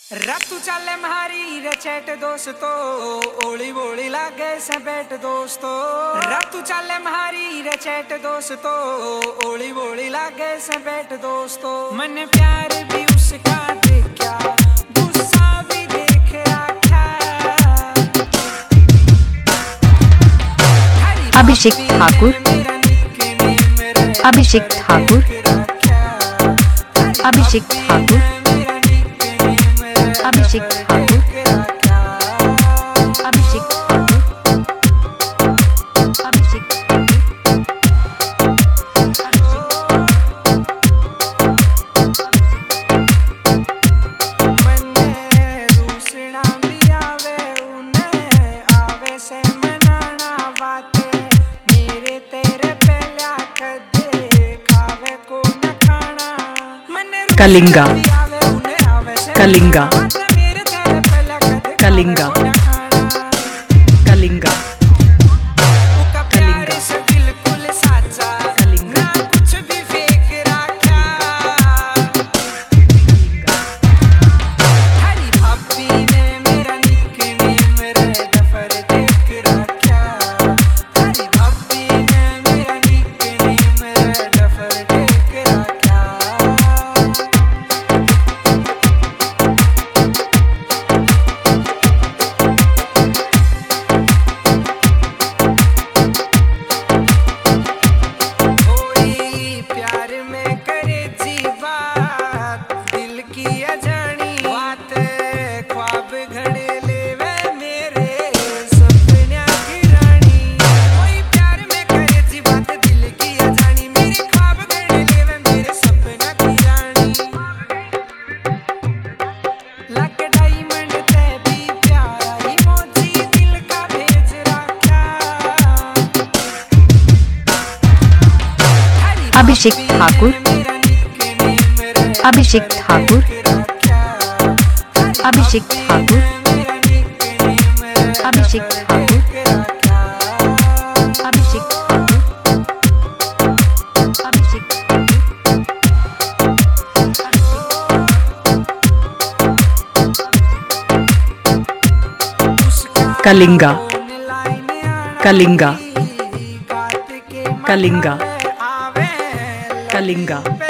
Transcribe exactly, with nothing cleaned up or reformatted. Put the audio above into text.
रतु चले म्हारी रचेट दोस्तो ओली बोली लागे से बैठ दोस्तो। रतु चले म्हारी रचेट दोस्तो ओली बोली लागे से बैठ दोस्तो। मन प्यार भी उसका देखा गुस्सा भी देख रखा। अभिषेक ठाकुर अभिषेक ठाकुर अभिषेक ठाकुर अभिषेक ठाकुर अभिषेक ठाकुर अभिषेक कलिंगा कलिंगा कलिंगा कलिंगा अभिषेक ठाकुर अभिषेक ठाकुर अभिषेक ठाकुर अभिषेक ठाकुर अभिषेक ठाकुर अभिषेक कलिंगा कलिंगा कलिंगा कलिंगा